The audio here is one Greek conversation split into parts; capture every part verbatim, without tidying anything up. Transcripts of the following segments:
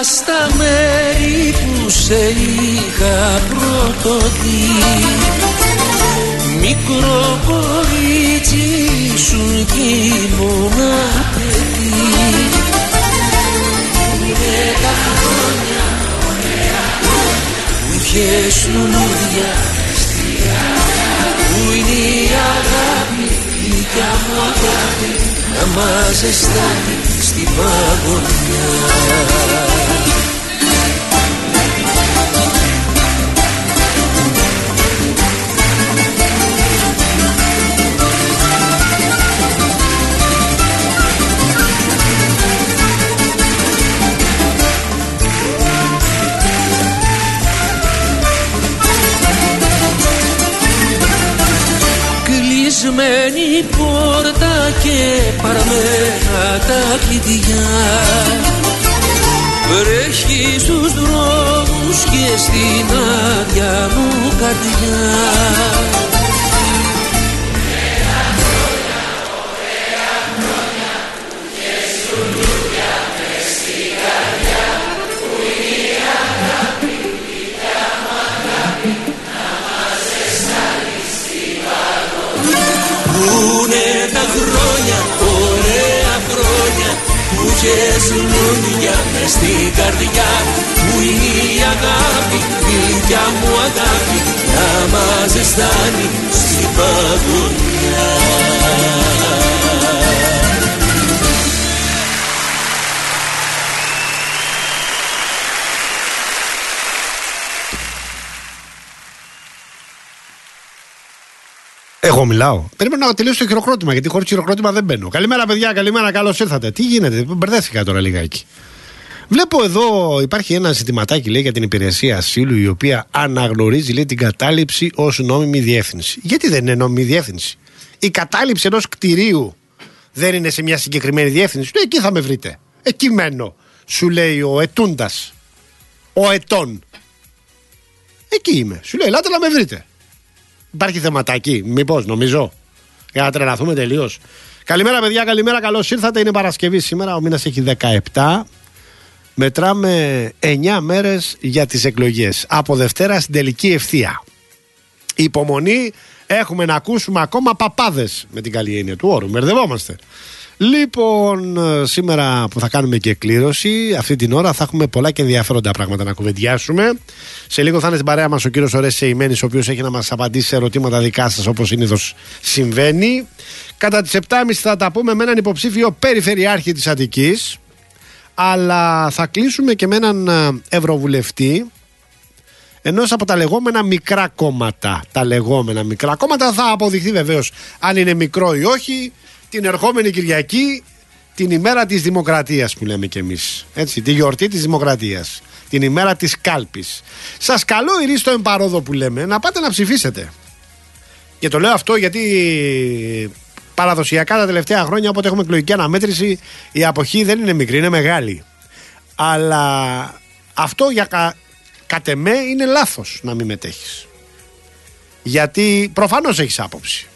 στα μέρη που σε είχα πρωτοδεί. Μικρό κορίτσι σου κι ήμουνα παιδί. Είναι τα χρόνια, που είχες λουλούδια, που είναι η αγάπη, η δικιά μου αγάπη, να μας ζεστάνει στην παγωνιά. Κλεισμένη πόρτα και παρμένα τα κλειδιά, βρέχει στους δρόμους και στην άδεια μου καρδιά. Ωραία χρόνια, ωραία χρόνια, και σου λουλούδια μες στην καρδιά, που είναι η αγάπη, η δικιά μου αγάπη, να μας ζεστάνει στην παγωνιά. Πούνε τα χρόνια, ωραία χρόνια, που είχες λουλούδια μες στην καρδιά, που είναι η αγάπη, η δικιά μου αγάπη, να μας ζεστάνει στην παγωνιά. Εγώ μιλάω. Περίμενα να τελειώσει το χειροκρότημα, γιατί χωρίς χειροκρότημα δεν μπαίνω. Καλημέρα, παιδιά, καλημέρα, καλώς ήρθατε. Τι γίνεται, μπερδέθηκα τώρα λιγάκι. Βλέπω εδώ υπάρχει ένα ζητηματάκι, λέει, για την υπηρεσία ασύλου, η οποία αναγνωρίζει, λέει, την κατάληψη ως νόμιμη διεύθυνση. Γιατί δεν είναι νόμιμη διεύθυνση? Η κατάληψη ενός κτηρίου δεν είναι σε μια συγκεκριμένη διεύθυνση? Ναι, εκεί θα με βρείτε. Εκεί μένω, σου λέει ο ετούντας, ο ετών. Εκεί είμαι. Σου λέει, ελάτε να με βρείτε. Υπάρχει θεματάκι, μήπως, νομίζω, για να τρελαθούμε τελείως. Καλημέρα, παιδιά, καλημέρα, καλώς ήρθατε. Είναι Παρασκευή σήμερα, ο μήνας έχει δεκαεπτά. Μετράμε εννιά μέρες για τις εκλογές. Από Δευτέρα στην τελική ευθεία. Υπομονή, έχουμε να ακούσουμε ακόμα παπάδες, με την καλή έννοια του όρου. Μπερδευόμαστε. Λοιπόν, σήμερα που θα κάνουμε και κλήρωση, αυτή την ώρα θα έχουμε πολλά και ενδιαφέροντα πράγματα να κουβεντιάσουμε. Σε λίγο θα είναι στην παρέα μας ο κύριος Ορέστης Σεϊμένης, ο οποίος έχει να μας απαντήσει σε ερωτήματα δικά σας, όπως συνήθως συμβαίνει. Κατά τις επτά και μισή θα τα πούμε με έναν υποψήφιο περιφερειάρχη της Αττικής, αλλά θα κλείσουμε και με έναν ευρωβουλευτή ενός από τα λεγόμενα μικρά κόμματα. Τα λεγόμενα μικρά κόμματα θα αποδειχθεί βεβαίως αν είναι μικρό ή όχι την ερχόμενη Κυριακή, την ημέρα της Δημοκρατίας που λέμε κι εμείς. Έτσι, τη γιορτή της Δημοκρατίας, την ημέρα της κάλπης. Σας καλώ, ηρείς στο εμπαρόδο που λέμε, να πάτε να ψηφίσετε. Και το λέω αυτό γιατί παραδοσιακά τα τελευταία χρόνια, όποτε έχουμε εκλογική αναμέτρηση, η αποχή δεν είναι μικρή, είναι μεγάλη. Αλλά αυτό για κα, κατ' εμέ είναι λάθος να μην μετέχεις. Γιατί προφανώς έχεις άποψη,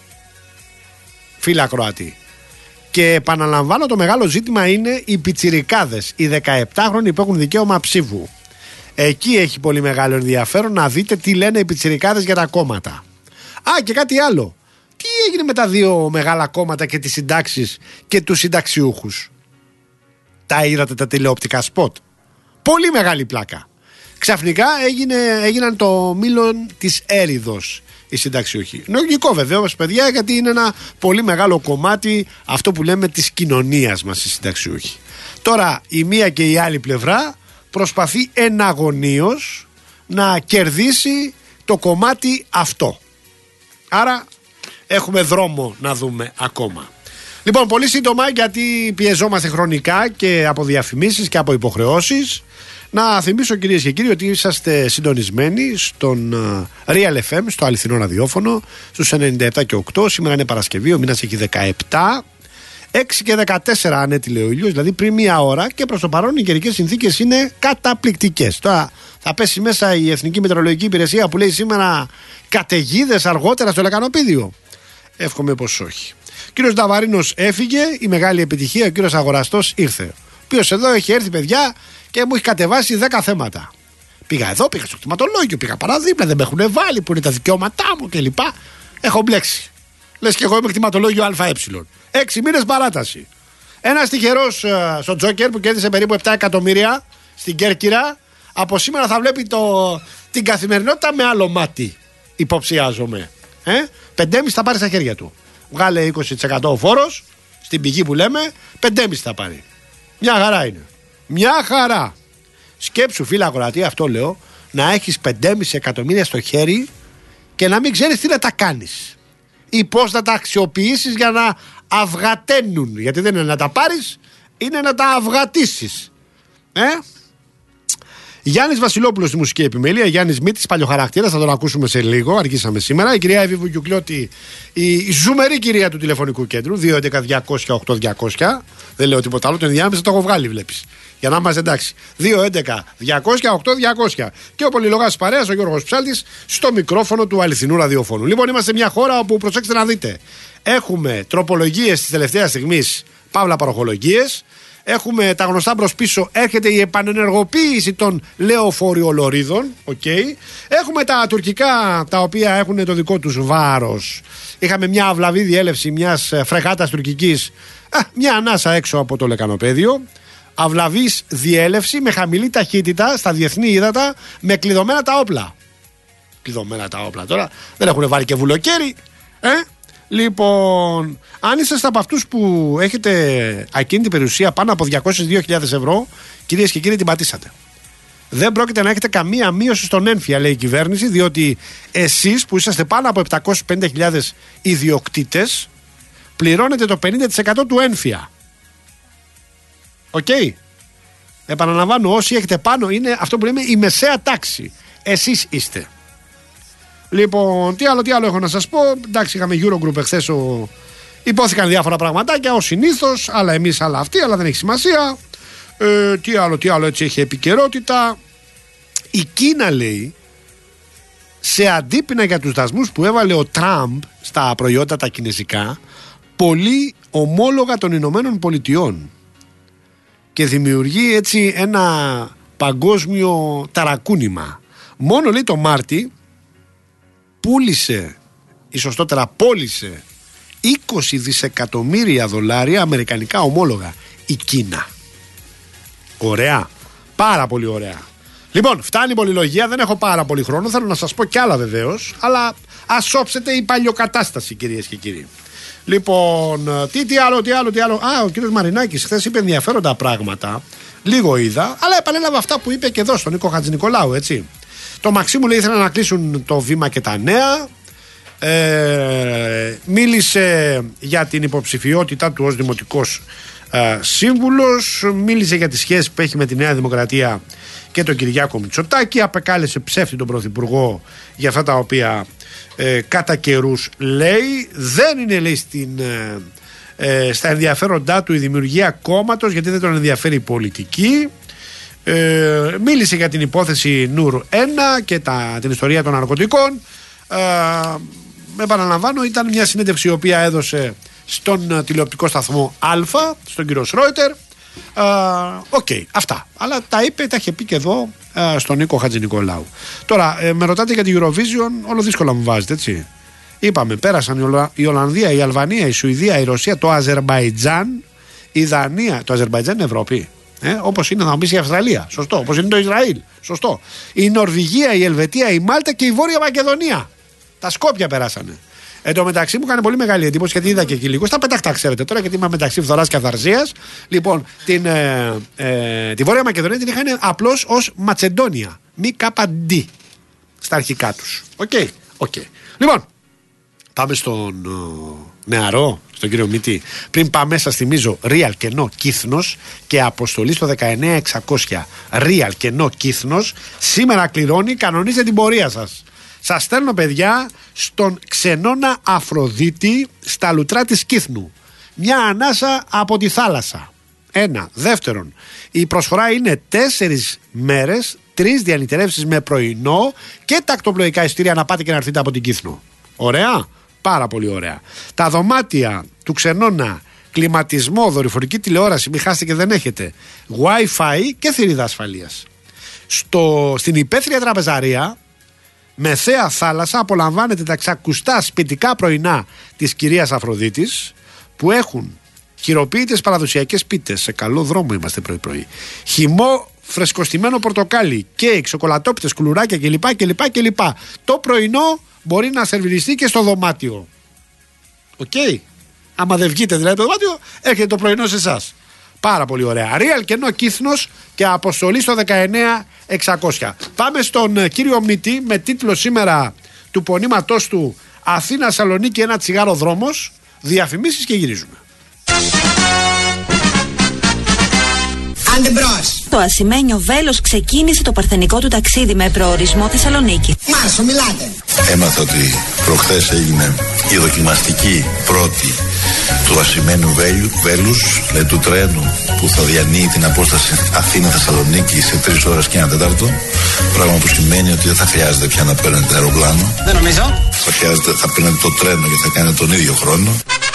φίλα Κροατή. Και επαναλαμβάνω, το μεγάλο ζήτημα είναι οι πιτσιρικάδες, οι δεκαεπτάχρονοι που έχουν δικαίωμα ψήφου. Εκεί έχει πολύ μεγάλο ενδιαφέρον να δείτε τι λένε οι πιτσιρικάδες για τα κόμματα. Α, και κάτι άλλο. Τι έγινε με τα δύο μεγάλα κόμματα και τις συντάξεις και τους συνταξιούχους? Τα είδατε τα τηλεοπτικά σποτ? Πολύ μεγάλη πλάκα. Ξαφνικά έγινε, έγιναν το μήλον της έριδος οι συνταξιούχοι. Λογικό βεβαίως, παιδιά, γιατί είναι ένα πολύ μεγάλο κομμάτι αυτό που λέμε της κοινωνίας μας οι συνταξιούχοι. Τώρα η μία και η άλλη πλευρά προσπαθεί εναγωνίως να κερδίσει το κομμάτι αυτό. Άρα έχουμε δρόμο να δούμε ακόμα. Λοιπόν, πολύ σύντομα, γιατί πιεζόμαστε χρονικά και από διαφημίσεις και από υποχρεώσεις, να θυμίσω, κυρίες και κύριοι, ότι είσαστε συντονισμένοι στον Real εφ εμ, στο αληθινό ραδιόφωνο, στους ενενήντα επτά και οκτώ. Σήμερα είναι Παρασκευή, ο μήνας έχει δεκαεπτά. έξι και δεκατέσσερα ανέτειλε ο ήλιος, δηλαδή πριν μία ώρα, και προς το παρόν οι καιρικές συνθήκες είναι καταπληκτικές. Τώρα θα πέσει μέσα η Εθνική Μετεωρολογική Υπηρεσία που λέει σήμερα καταιγίδες αργότερα στο Λεκανοπίδιο. Εύχομαι πως όχι. Ο κύριος Νταβαρίνος έφυγε, η μεγάλη επιτυχία, ο κύριος Αγοραστός ήρθε. Ο οποίος εδώ έχει έρθει, παιδιά, και μου έχει κατεβάσει δέκα θέματα. Πήγα εδώ, πήγα στο κτηματολόγιο, πήγα παραδίπλα, δεν με έχουν βάλει, που είναι τα δικαιώματά μου κλπ. Έχω μπλέξει. Λες και εγώ είμαι κτηματολόγιο ΑΕ. Έξι μήνες παράταση. Ένας τυχερός uh, στο Τζόκερ που κέρδισε περίπου επτά εκατομμύρια στην Κέρκυρα, από σήμερα θα βλέπει το, την καθημερινότητα με άλλο μάτι. Υποψιάζομαι. Ε? πεντέμισι θα πάρει στα χέρια του. Βγάλε είκοσι τοις εκατό ο φόρος, στην πηγή που λέμε, πεντέμισι θα πάρει. Μια χαρά είναι. Μια χαρά. Σκέψου, φίλα ακροατή, αυτό λέω, να έχεις πεντέμισι εκατομμύρια στο χέρι και να μην ξέρεις τι να τα κάνεις. Ή πώς να τα αξιοποιήσεις για να αυγαταίνουν. Γιατί δεν είναι να τα πάρεις, είναι να τα αυγατήσεις. Ε? Γιάννης Βασιλόπουλος στη μουσική επιμέλεια, Γιάννης Μήτης, παλιοχαρακτήρας, θα τον ακούσουμε σε λίγο, αργήσαμε σήμερα. Η κυρία Εύη Βουγιουκλιώτη, η, η ζουμερή κυρία του τηλεφωνικού κέντρου, δύο έντεκα διακόσια οκτώ διακόσια. Δεν λέω τίποτα άλλο, το ενδιάμεσα το έχω βγάλει, βλέπεις. Για να είμαστε εντάξει. δύο έντεκα διακόσια οκτώ διακόσια. Και ο πολυλογάς της παρέας, ο Γιώργος Ψάλτης, στο μικρόφωνο του αληθινού ραδιοφώνου. Λοιπόν, είμαστε σε μια χώρα όπου, προσέξτε να δείτε, έχουμε τροπολογίες της τελευταίας στιγμής, παύλα παροχολογίες. Έχουμε τα γνωστά μπρος πίσω, έρχεται η επανενεργοποίηση των λεωφοριολωρίδων. Okay. Έχουμε τα τουρκικά, τα οποία έχουν το δικό τους βάρος. Είχαμε μια αυλαβή διέλευση μιας φρεγάτας τουρκικής, α, μια ανάσα έξω από το λεκανοπέδιο. Αυλαβής διέλευση με χαμηλή ταχύτητα στα διεθνή ύδατα, με κλειδωμένα τα όπλα. Κλειδωμένα τα όπλα τώρα, δεν έχουν βάλει και βουλοκαίρι, ε? Λοιπόν, αν είσαστε από αυτούς που έχετε ακίνητη περιουσία πάνω από διακόσιες δύο χιλιάδες ευρώ, κυρίες και κύριοι, την πατήσατε. Δεν πρόκειται να έχετε καμία μείωση στον έμφυα, λέει η κυβέρνηση, διότι εσείς που είσαστε πάνω από επτακόσιες πενήντα χιλιάδες ιδιοκτήτες, πληρώνετε το πενήντα τοις εκατό του έμφυα. Οκ. Okay. Επαναλαμβάνω, όσοι έχετε πάνω είναι αυτό που λέμε η μεσαία τάξη. Εσείς είστε. Λοιπόν, τι άλλο, τι άλλο έχω να σας πω. Εντάξει, είχαμε Eurogroup εχθές, ο... υπόθηκαν διάφορα πραγματάκια ως συνήθως, άλλα εμείς, άλλα αυτοί, αλλά δεν έχει σημασία. Ε, τι άλλο, τι άλλο, έτσι έχει επικαιρότητα. Η Κίνα, λέει, σε αντίπεινα για τους δασμούς που έβαλε ο Τραμπ στα προϊόντα τα κινέζικα, πωλεί ομόλογα των Ηνωμένων Πολιτειών και δημιουργεί έτσι ένα παγκόσμιο ταρακούνημα. Μόνο, λέει, το Μάρτι πούλησε, ή σωστότερα πώλησε, είκοσι δισεκατομμύρια δολάρια αμερικανικά ομόλογα η Κίνα. Ωραία, πάρα πολύ ωραία. Λοιπόν, φτάνει η πολυλογία, δεν έχω πάρα πολύ χρόνο, θέλω να σας πω κι άλλα βεβαίως, αλλά ας όψετε η παλιοκατάσταση, κυρίες και κύριοι. Λοιπόν, τι, τι άλλο, τι άλλο, τι άλλο. Α, ο κύριος Μαρινάκης χθες είπε ενδιαφέροντα πράγματα, λίγο είδα, αλλά επανέλαβε αυτά που είπε και εδώ στον Νίκο Χατζηνικολάου, έτσι. Το Μαξίμου, λέει, ήθελε να κλείσουν το Βήμα και τα Νέα. Ε, μίλησε για την υποψηφιότητά του ως δημοτικός ε, σύμβουλος. Μίλησε για τις σχέσεις που έχει με τη Νέα Δημοκρατία και τον Κυριάκο Μητσοτάκη. Απεκάλεσε ψεύτη τον Πρωθυπουργό για αυτά τα οποία ε, κατά καιρούς λέει. Δεν είναι, λέει, στην, ε, ε, στα ενδιαφέροντά του η δημιουργία κόμματος, γιατί δεν τον ενδιαφέρει η πολιτική. Ε, μίλησε για την υπόθεση Νουρ ένα και τα, την ιστορία των ναρκωτικών. Ε, επαναλαμβάνω, ήταν μια συνέντευξη η οποία έδωσε στον uh, τηλεοπτικό σταθμό Α, στον κύριο Σρόιτερ. Οκ, okay, αυτά. Αλλά τα είπε, τα είχε πει και εδώ uh, στον Νίκο Χατζηνικολάου. Τώρα, ε, με ρωτάτε για τη Eurovision, όλο δύσκολα μου βάζετε, έτσι. Είπαμε, πέρασαν η, Ολα... η Ολλανδία, η Αλβανία, η Σουηδία, η Ρωσία, το Αζερμπαϊτζάν, η Δανία. Το Αζερμπαϊτζάν είναι Ευρώπη. Ε, όπως είναι, θα μου πεις, η Αυστραλία. Σωστό. Όπως είναι το Ισραήλ. Σωστό. Η Νορβηγία, η Ελβετία, η Μάλτα και η Βόρεια Μακεδονία. Τα Σκόπια περάσανε. Εν τω μεταξύ μου έκανε πολύ μεγάλη εντύπωση, γιατί είδα και εκεί λίγο. Στα πεταχτά, ξέρετε τώρα, γιατί είμαι μεταξύ φθοράς και αυθαρσίας. Λοιπόν, την, ε, ε, τη Βόρεια Μακεδονία την είχαν απλώς ως Ματσεντόνια. Μη καπαντή στα αρχικά τους. Οκ. Okay. Okay. Λοιπόν, πάμε στον uh, νεαρό, στον κύριο Μήτη. Πριν πάμε, σας θυμίζω, Real κενό Κύθνος και αποστολή στο δεκαεννέα εξακόσια. Real κενό Κύθνος. Σήμερα κληρώνει, κανονίστε την πορεία σας. Σας στέλνω, παιδιά, στον Ξενώνα Αφροδίτη στα λουτρά της Κύθνου. Μια ανάσα από τη θάλασσα. Ένα. Δεύτερον, η προσφορά είναι τέσσερις μέρες, τρεις διανυτερεύσεις με πρωινό και τακτοπλοϊκά εισιτήρια να πάτε και να έρθετε από την Κύθνο. Ωραία. Πάρα πολύ ωραία. Τα δωμάτια του Ξενώνα κλιματισμό, δορυφορική τηλεόραση, μην χάσετε και δεν έχετε, Wi-Fi και θηρίδα ασφαλείας. Στο, στην υπαίθρια τραπεζαρία, με θέα θάλασσα, απολαμβάνετε τα ξακουστά σπιτικά πρωινά της κυρίας Αφροδίτης, που έχουν χειροποίητες παραδοσιακές πίτες. Σε καλό δρόμο είμαστε πρωί-πρωί. Χυμό φρεσκοστημένο πορτοκάλι, κέικ, σοκολατόπιτες, κουλουράκια κλπ. κλπ, κλπ. Το πρωινό μπορεί να σερβιριστεί και στο δωμάτιο. Οκ. Okay. Άμα δεν βγείτε δηλαδή το δωμάτιο, έρχεται το πρωινό σε εσάς. Πάρα πολύ ωραία. Real κενό Κύθνος και αποστολή στο δεκαεννέα εξακόσια. Πάμε στον κύριο Μνητή με τίτλο σήμερα του πονήματός του Αθήνα Σαλονίκη ένα τσιγάρο δρόμος. Διαφημίσεις και γυρίζουμε. Το ασημένιο βέλος ξεκίνησε το παρθενικό του ταξίδι με προορισμό Θεσσαλονίκη. Μάρσο, μιλάτε. Έμαθα ότι προχθές έγινε η δοκιμαστική πρώτη του ασημένιου βέλους, δηλαδή του τρένου που θα διανύει την απόσταση Αθήνα-Θεσσαλονίκη σε τρεις ώρες και ένα τέταρτο. Πράγμα που σημαίνει ότι δεν θα χρειάζεται πια να παίρνετε αεροπλάνο. Δεν νομίζω. Θα, χρειάζεται, θα παίρνετε το τρένο και θα κάνετε τον ίδιο χρόνο.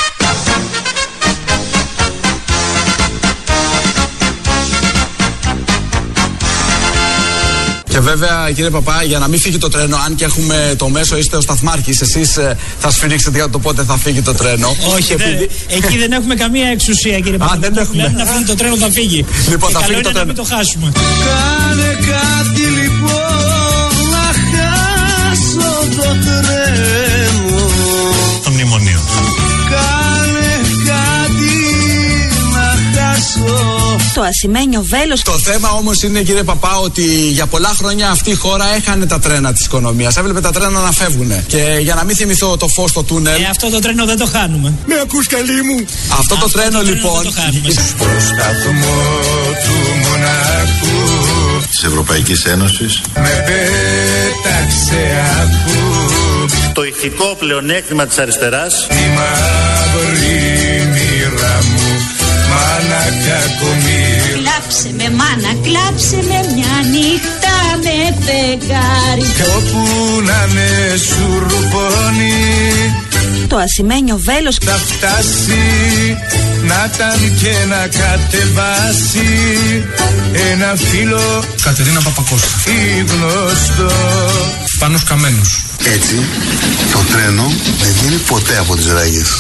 Και βέβαια, κύριε Παπά, για να μην φύγει το τρένο, αν και έχουμε το μέσο, είστε ο σταθμάρχης, εσείς ε, θα σφυρίξετε για το πότε θα φύγει το τρένο. Όχι, επειδή... δε, εκεί δεν έχουμε καμία εξουσία, κύριε Παπά. Α, δεν έχουμε. Λέμε να φύγει το τρένο, θα φύγει. Λοιπόν, και θα καλό φύγει είναι το τρένο. Να μην το χάσουμε. Κάνε κάτι λοιπόν, να χάσω το τρένο. Το μνημονίο. Κάνε κάτι, να χάσω. Το ασημένιο βέλος. Το θέμα όμως είναι, κύριε Παπά, ότι για πολλά χρόνια αυτή η χώρα έχανε τα τρένα της οικονομίας. Έβλεπε τα τρένα να φεύγουν. Και για να μην θυμηθώ το φως στο τούνελ. Ε, αυτό το τρένο δεν το χάνουμε. Με ακούς, καλή μου. Αυτό, αυτό το τρένο, το τρένο λοιπόν. δεν το χάνουμε. Στο σταθμό του Μονακού της Ευρωπαϊκής Ένωσης Με πέταξε ακού. Το ηθικό πλεονέκτημα της αριστεράς. Τη μαύρη μοίρα μου, μάνα κακομοίρα. Κλάψε με μάνα, κλάψε με μια νύχτα με φεγγάρι. Κι όπου να είναι σουρπώνει, Το ασημένιο βέλος. θα φτάσει να ήταν και να κατεβάσει ένα φίλο Κατερίνα Παπακώστα. ή γνωστό. Πάνος Καμένος. Έτσι το τρένο δεν βγαίνει ποτέ από τις ράγες.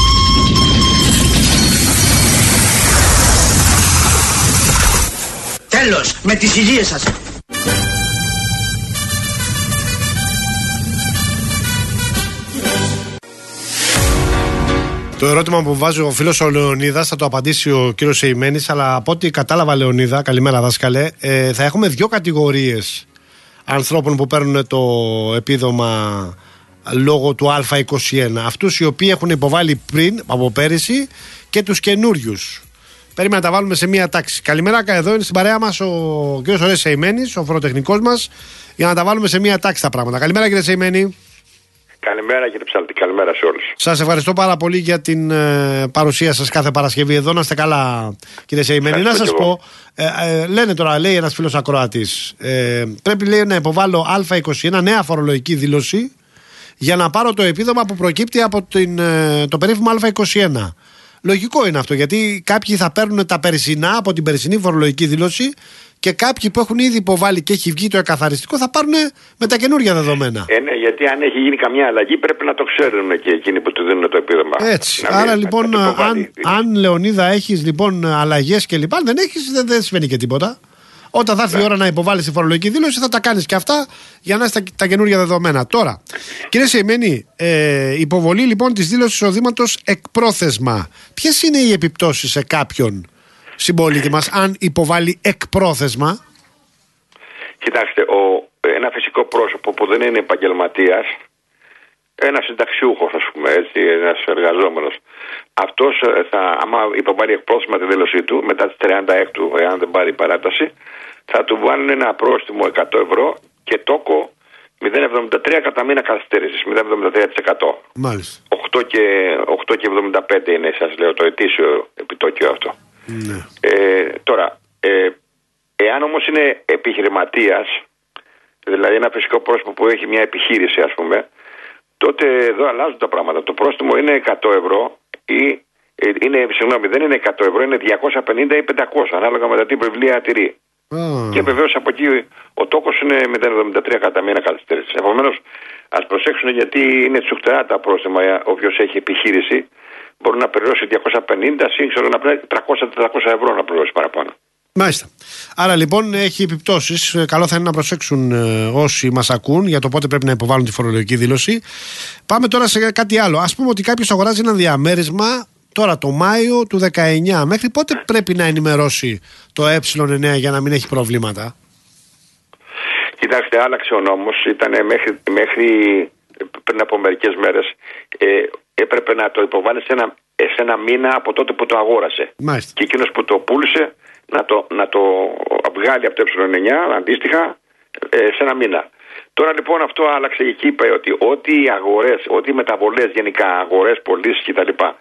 Τέλος, με τις υγείες σας. Το ερώτημα που βάζει ο φίλος ο Λεωνίδας θα το απαντήσει ο κύριος Σεϊμένης, αλλά από ό,τι κατάλαβα, Λεωνίδα, καλημέρα δάσκαλε, ε, θα έχουμε δύο κατηγορίες ανθρώπων που παίρνουν το επίδομα λόγω του Α είκοσι ένα. Αυτούς οι οποίοι έχουν υποβάλει πριν, από πέρυσι, και τους καινούριους. Περίμενα να τα βάλουμε σε μία τάξη. Καλημέρα, εδώ είναι στην παρέα μας ο κύριος Ορές Σεϊμένης, ο φοροτεχνικός μας, για να τα βάλουμε σε μία τάξη τα πράγματα. Καλημέρα, κύριε Σεϊμένη. Καλημέρα, κύριε Ψάλτη, καλημέρα σε όλους. Σας ευχαριστώ πάρα πολύ για την ε, παρουσία σας κάθε Παρασκευή εδώ. Να είστε καλά, κύριε Σεϊμένη. Να σας πω, ε, ε, λένε τώρα, λέει ένας φίλος ακροατής, ε, πρέπει λέει να υποβάλω Α είκοσι ένα, νέα φορολογική δήλωση, για να πάρω το επίδομα που προκύπτει από την, ε, το περίφημο Α είκοσι ένα. Λογικό είναι αυτό, γιατί κάποιοι θα παίρνουν τα περσινά από την περσινή φορολογική δήλωση και κάποιοι που έχουν ήδη υποβάλει και έχει βγει το εκαθαριστικό θα πάρουν με τα καινούργια δεδομένα. Ε, ναι, γιατί αν έχει γίνει καμιά αλλαγή πρέπει να το ξέρουν και εκείνοι που του δίνουν το επίδομα. Έτσι. Άρα λοιπόν, αν, αν Λεωνίδα έχεις λοιπόν αλλαγές και λοιπά, δεν έχεις, δεν, δεν συμβαίνει και τίποτα. Όταν θα έρθει ναι. η ώρα να υποβάλεις τη φορολογική δήλωση, θα τα κάνεις και αυτά για να έχει τα, τα καινούργια δεδομένα. Τώρα, κύριε Σεϊμένη, ε, υποβολή λοιπόν της δήλωσης εισοδήματος εκπρόθεσμα. Ποιες είναι οι επιπτώσεις σε κάποιον συμπολίτη μας, αν υποβάλει εκπρόθεσμα? Κοιτάξτε, ο, ένα φυσικό πρόσωπο που δεν είναι επαγγελματίας, ένα συνταξιούχος, ας πούμε, έτσι, ένας εργαζόμενος, αυτός θα, άμα υποβάλει εκπρόθεσμα τη δήλωσή του, μετά τις τριάντα έξι, εάν δεν πάρει παράταση, θα του βάλουν ένα πρόστιμο εκατό ευρώ και τόκο μηδέν κόμμα εβδομήντα τρία κατά μήνα καθυστέρησης, μηδέν κόμμα εβδομήντα τρία τοις εκατό. Μάλιστα. οκτώ κόμμα εβδομήντα πέντε είναι, σας λέω, το ετήσιο επιτόκιο αυτό. Ναι. Ε, τώρα, ε, εάν όμως είναι επιχειρηματίας, δηλαδή ένα φυσικό πρόσωπο που έχει μια επιχείρηση, ας πούμε, τότε εδώ αλλάζουν τα πράγματα. Το πρόστιμο είναι εκατό ευρώ ή Είναι, συγγνώμη, δεν είναι εκατό ευρώ, είναι διακόσια πενήντα ή πεντακόσια, ανάλογα με την βιβλία τηρεί. Oh. Και βεβαίως από εκεί ο τόκος είναι μηδέν κόμμα εβδομήντα τρία κατά μήνα καθυστέρηση. Επομένως, ας προσέξουν γιατί είναι τσουχτερά τα πρόστιμα. Όποιος έχει επιχείρηση μπορεί να πληρώσει διακόσια πενήντα, σύγχρονο να πληρώσει τριακόσια με τετρακόσια ευρώ να πληρώσει παραπάνω. Μάλιστα. Άρα λοιπόν έχει επιπτώσεις. Καλό θα είναι να προσέξουν ε, όσοι μας ακούν για το πότε πρέπει να υποβάλουν τη φορολογική δήλωση. Πάμε τώρα σε κάτι άλλο. Ας πούμε ότι κάποιος αγοράζει ένα διαμέρισμα τώρα το Μάιο του δεκαεννιά. Μέχρι πότε πρέπει να ενημερώσει το ε εννέα για να μην έχει προβλήματα? Κοιτάξτε, άλλαξε ο νόμος. Ήταν μέχρι, μέχρι πριν από μερικές μέρες. Ε, έπρεπε να το υποβάλει σε ένα, σε ένα μήνα από τότε που το αγόρασε. Μάλιστα. Και εκείνος που το πούλησε να το, να το βγάλει από το ε εννέα αντίστοιχα ε, σε ένα μήνα. Τώρα λοιπόν αυτό άλλαξε και είπε ότι ό,τι οι αγορές, ό,τι οι μεταβολές γενικά, αγορές, πωλήσεις κτλ. Ε,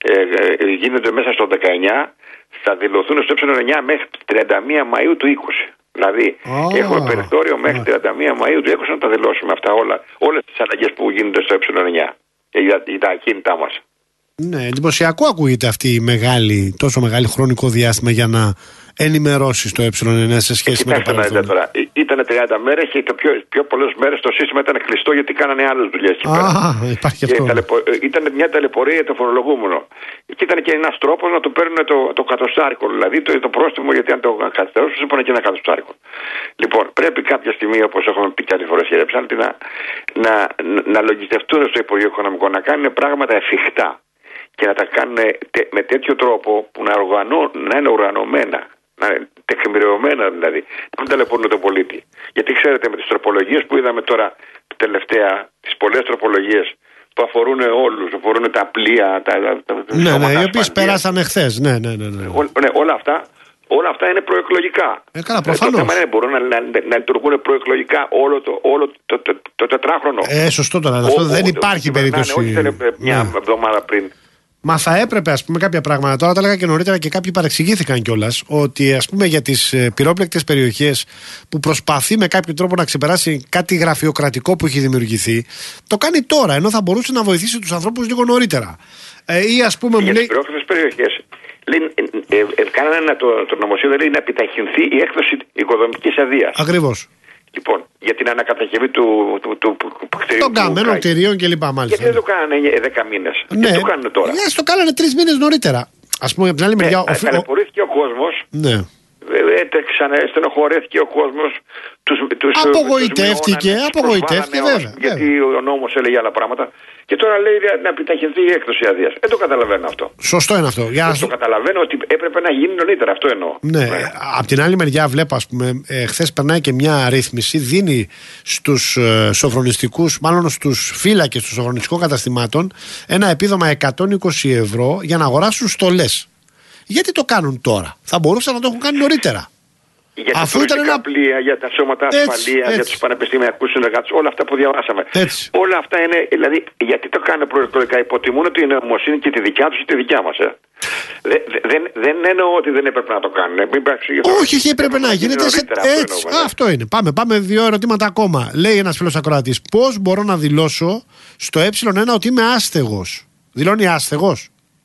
ε, γίνονται μέσα στο δεκαεννιά, θα δηλωθούν στο ε εννέα μέχρι τριάντα μία Μαΐου του είκοσι. Δηλαδή oh. έχουμε περιθώριο μέχρι τριάντα μία Μαΐου του είκοσι να τα δηλώσουμε αυτά όλα, όλες τις αλλαγές που γίνονται στο ε εννέα για, για τα ακίνητά μας. Ναι, εντυπωσιακό ακούγεται αυτή η μεγάλη, τόσο μεγάλη χρονικό διάστημα για να ενημερώσει το ε εννέα σε σχέση με το παρελθόν. Τώρα, ήταν τριάντα μέρες και το πιο, πιο πολλές μέρες το σύστημα ήταν κλειστό γιατί κάνανε άλλες δουλειές. Α, υπάρχει αυτό. Ταλαιπω... Ήταν μια ταλαιπωρία για το φορολογούμενο. Και ήταν και ένας τρόπος να του παίρνουν το, το κατοστάρικο, δηλαδή το, το πρόστιμο, γιατί αν το καθυστερούσαν, είπαν και ένα κατοστάρικο. Λοιπόν, πρέπει κάποια στιγμή, όπως έχουμε πει και άλλες φορές, κύριε Ψάλτη, να, να, να λογιστευτούν στο Υπουργείο Οικονομικών, να κάνουν πράγματα εφικτά και να τα κάνουν τε, με τέτοιο τρόπο που να, οργανώ, να είναι οργανωμένα. Να είναι τεκμηριωμένα δηλαδή, να μην ταλαιπωρούν τον πολίτη. Γιατί ξέρετε, με τις τροπολογίες που είδαμε τώρα τελευταία, τις πολλές τροπολογίες που αφορούν όλους, αφορούν τα πλοία, τα. τα ναι, ναι, οι οποίες πέρασαν εχθές. Ναι, ναι, ναι, ναι. Ό, ναι, όλα αυτά. Όλα αυτά είναι προεκλογικά. Ε, καλά, προφανώς. Το θέμα είναι μπορούν να, να, να, να λειτουργούν προεκλογικά όλο το, όλο το, το, το, το τετράχρονο. Ε, σωστό τώρα. Ο, αυτό ο, δεν ο, υπάρχει ο, περίπτωση. Όχι μια ναι. εβδομάδα πριν. Μα θα έπρεπε, ας πούμε, κάποια πράγματα. Τώρα τα έλεγα και νωρίτερα και κάποιοι παρεξηγήθηκαν κιόλας. Ότι, ας πούμε, για τις ε, πυρόπλεκτες περιοχές που προσπαθεί με κάποιο τρόπο να ξεπεράσει κάτι γραφειοκρατικό που έχει δημιουργηθεί, το κάνει τώρα. Ενώ θα μπορούσε να βοηθήσει τους ανθρώπους λίγο νωρίτερα. Ε, ή, ας πούμε, για μου λέει. Για τις πυρόπλεκτες περιοχές. Λέει, ε, ε, ε, κάνανε το, το νομοσχέδιο λέει να επιταχυνθεί η έκδοση οικοδομικής αδείας. Ακριβώς. Λοιπόν, για την ανακατασκευή του, του, του, του κτηρίου. Των καμένων κτηρίων κλπ. Μάλιστα. Γιατί δεν το κάνανε δέκα μήνες. Ναι, γιατί το κάνουν τώρα. Ναι, το κάνανε τρεις μήνες νωρίτερα. Ας πούμε, από την άλλη μεριά. Ναι, ταλαιπωρήθηκε ο κόσμος. Ναι. Έτρεξαν, στενοχωρέθηκε ο κόσμος. Τους, τους, απογοητεύτηκε, τους απογοητεύτηκε βέβαια. Γιατί ο νόμος έλεγε άλλα πράγματα. Και τώρα λέει να επιταχυνθεί η έκδοση αδείας. Δεν το καταλαβαίνω αυτό. Σωστό είναι αυτό. Για... Το καταλαβαίνω ότι έπρεπε να γίνει νωρίτερα. Αυτό εννοώ. Ναι. ναι. Απ' την άλλη μεριά, βλέπω, ας πούμε, ε, χθες περνάει και μια ρύθμιση. Δίνει στους ε, σοφρονιστικούς, μάλλον στους φύλακες των σοφρονιστικών καταστημάτων, ένα επίδομα εκατόν είκοσι ευρώ για να αγοράσουν στολές. Γιατί το κάνουν τώρα? Θα μπορούσαν να το έχουν κάνει νωρίτερα. Για τα τουριστικά ένα... πλοία, για τα σώματα ασφαλείας, για τους πανεπιστημιακούς συνεργάτες, όλα αυτά που διαβάσαμε. Έτσι. Όλα αυτά είναι, δηλαδή, γιατί το κάνουν προεκλογικά? Υποτιμούν ότι η νοημοσύνη και τη δικιά τους και τη δικιά μας. Ε. Δεν, δεν, δεν εννοώ ότι δεν έπρεπε να το κάνουν. Μην όχι, όχι, έπρεπε να γίνεται σε... έτσι. Αυτό, αυτό είναι. Πάμε, πάμε δύο ερωτήματα ακόμα. Λέει ένας φίλος ακροατής, πώς μπορώ να δηλώσω στο ε ένα ότι είμαι άστεγος? Δηλώνει άστεγος?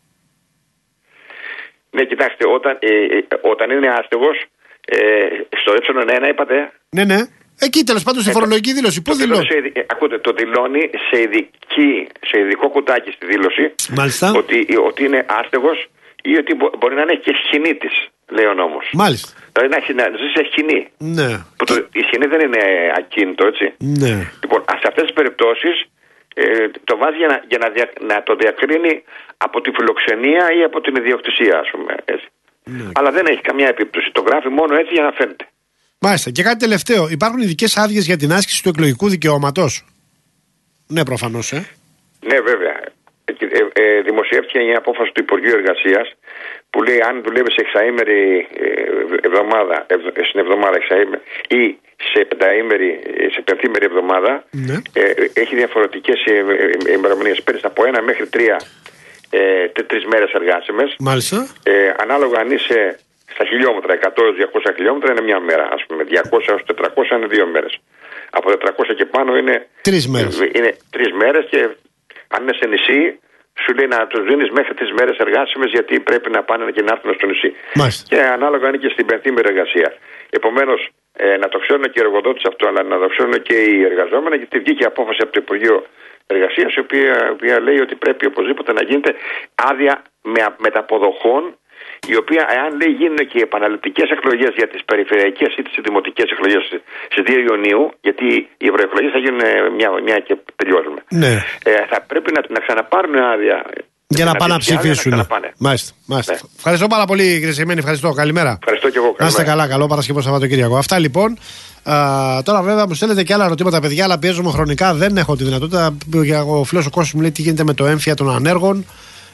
Ναι, κοιτάξτε, όταν, ε, όταν είναι άστεγος, Ε, στο ε ένα είπατε. Ναι, ναι. Εκεί τέλος πάντων στη ε, φορολογική δήλωση. Πού δηλώνει? Σε, ακούτε, το δηλώνει σε, ειδική, σε ειδικό κουτάκι στη δήλωση. Μάλιστα. Ότι, ότι είναι άστεγος ή ότι μπο, μπορεί να είναι και σκηνή της, λέει ο νόμος. Μάλιστα. Δηλαδή να, να ζει σε σκηνή. Ναι. Που το, η σκηνή δεν είναι ακίνητο, έτσι. Ναι. Λοιπόν, σε αυτές τις περιπτώσεις ε, το βάζει για, να, για να, δια, να το διακρίνει από τη φιλοξενία ή από την ιδιοκτησία, ας πούμε. Έτσι. Ναι. Αλλά δεν έχει καμιά επίπτωση. Το γράφει μόνο έτσι για να φαίνεται. Μάλιστα. Και κάτι τελευταίο. Υπάρχουν ειδικές άδειες για την άσκηση του εκλογικού δικαιώματος? Ναι, προφανώς, ε. Ναι, βέβαια. Ε, ε, ε, δημοσιεύτηκε μια απόφαση του Υπουργείου Εργασίας που λέει αν δουλεύεις εξαήμερη ε, εβδομάδα, ευ, στην εβδομάδα εξαήμερη ή σε πενταήμερη, σε πενθήμερη εβδομάδα, ναι. ε, έχει διαφορετικές ημερομηνίες. Παίρνεις από ένα μέχρι τρία Ε, τρεις μέρες εργάσιμες. Μάλιστα. Ε, ανάλογα αν είσαι στα χιλιόμετρα, εκατό έως διακόσια χιλιόμετρα είναι μια μέρα. Ας πούμε, διακόσια έως τετρακόσια είναι δύο μέρες. Από τετρακόσια και πάνω είναι τρεις μέρες. Είναι τρεις μέρες και αν είναι σε νησί σου λέει να του δίνει μέχρι τις μέρες εργάσιμες γιατί πρέπει να πάνε και να έρθουν στο νησί. Μάλιστα. Και ανάλογα είναι και στην πενθήμερη εργασία. Επομένως, ε, να το ξέρουν και οι εργοδότες αυτό, αλλά να το ξέρουν και οι εργαζόμενοι, γιατί βγήκε απόφαση από το Υπουργείο Εργασίας, η οποία, η οποία λέει ότι πρέπει οπωσδήποτε να γίνεται άδεια με, μεταποδοχών, η οποία, εάν λέει γίνουν και οι επαναληπτικές εκλογές για τις περιφερειακές ή τις δημοτικές εκλογές στις δύο Ιουνίου, γιατί οι ευρωεκλογές θα γίνουν μια, μια και τελειώσουμε. Ναι. Ε, θα πρέπει να, να ξαναπάρουν άδεια. Για να, να πάνε να ψηφίσουν. Να μάλιστα. μάλιστα. Ναι. Ευχαριστώ πάρα πολύ, κύριε Σεϊμένη. Ευχαριστώ. Καλημέρα. Ευχαριστώ και εγώ. Να είστε καλά. Καλό Παρασκευό Σαββατοκύριακο. Αυτά λοιπόν. Α, τώρα βέβαια μου στέλνετε και άλλα ερωτήματα, παιδιά, αλλά πιέζομαι χρονικά. Δεν έχω τη δυνατότητα. Ο φίλος ο Κώστας μου λέει τι γίνεται με το έμφυα των ανέργων.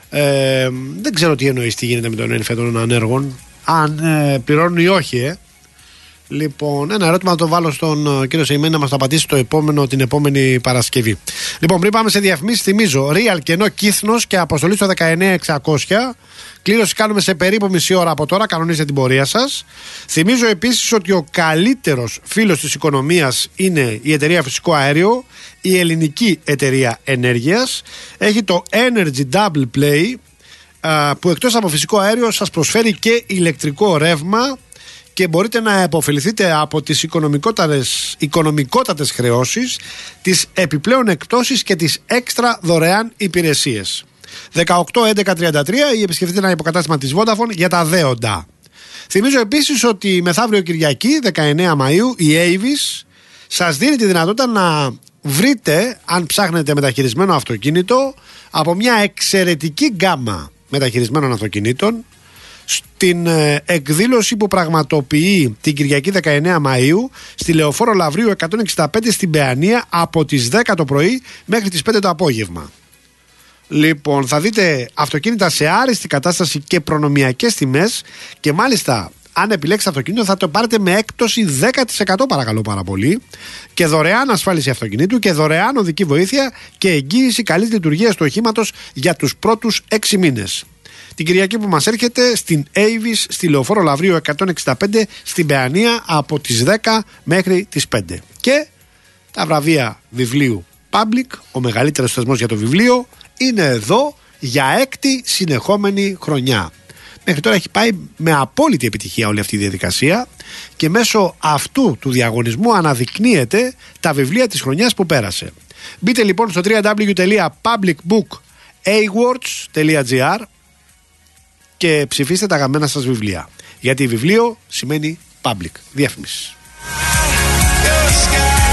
Ε, δεν ξέρω τι εννοείς τι γίνεται με τον έμφυα των ανέργων. Αν ε, πληρώνουν ή όχι, ε. Λοιπόν, ένα ερώτημα να το βάλω στον κύριο Σεϊμένη να μας το απαντήσει το επόμενο, την επόμενη Παρασκευή. Λοιπόν, πριν πάμε σε διαφημίσεις, θυμίζω Real κενό Κύθνος και αποστολή στο δεκαεννιά εξακόσια. Κλήρωση κάνουμε σε περίπου μισή ώρα από τώρα. Κανονίστε την πορεία σας. Θυμίζω επίσης ότι ο καλύτερος φίλος της οικονομίας είναι η εταιρεία Φυσικό Αέριο, η ελληνική εταιρεία ενέργειας. Έχει το Energy Double Play, που εκτός από φυσικό αέριο σας προσφέρει και ηλεκτρικό ρεύμα και μπορείτε να επωφεληθείτε από τις οικονομικότατες, οικονομικότατες χρεώσεις, τις επιπλέον εκπτώσεις και τις έξτρα δωρεάν υπηρεσίες. δεκαοκτώ έντεκα τριάντα τρία ή επισκεφτείτε ένα υποκατάστημα της Vodafone για τα δέοντα. Θυμίζω επίσης ότι μεθαύριο Κυριακή, δεκαεννέα Μαΐου, η Avis σας δίνει τη δυνατότητα να βρείτε, αν ψάχνετε μεταχειρισμένο αυτοκίνητο, από μια εξαιρετική γκάμα μεταχειρισμένων αυτοκινήτων, στην ε, εκδήλωση που πραγματοποιεί την Κυριακή δεκαεννέα Μαΐου στη Λεωφόρο Λαυρίου εκατόν εξήντα πέντε στην Παιανία από τις δέκα το πρωί μέχρι τις πέντε το απόγευμα. Λοιπόν, θα δείτε αυτοκίνητα σε άριστη κατάσταση και προνομιακές τιμές και μάλιστα αν επιλέξετε αυτοκίνητο θα το πάρετε με έκπτωση δέκα τοις εκατό παρακαλώ πάρα πολύ, και δωρεάν ασφάλιση αυτοκινήτου και δωρεάν οδική βοήθεια και εγγύηση καλής λειτουργίας του οχήματος για τους πρώτους έξι μήνες. Την Κυριακή που μας έρχεται στην Avis στη Λεωφόρο Λαυρίου εκατόν εξήντα πέντε στην Παιανία από τις δέκα μέχρι τις πέντε. Και τα βραβεία βιβλίου Public, ο μεγαλύτερος θεσμός για το βιβλίο, είναι εδώ για έκτη συνεχόμενη χρονιά. Μέχρι τώρα έχει πάει με απόλυτη επιτυχία όλη αυτή η διαδικασία και μέσω αυτού του διαγωνισμού αναδεικνύεται τα βιβλία της χρονιάς που πέρασε. Μπείτε λοιπόν στο double-u double-u double-u τελεία public book awards τελεία gr και ψηφίστε τα αγαπημένα σας βιβλία. Γιατί βιβλίο σημαίνει public. Διαφήμιση.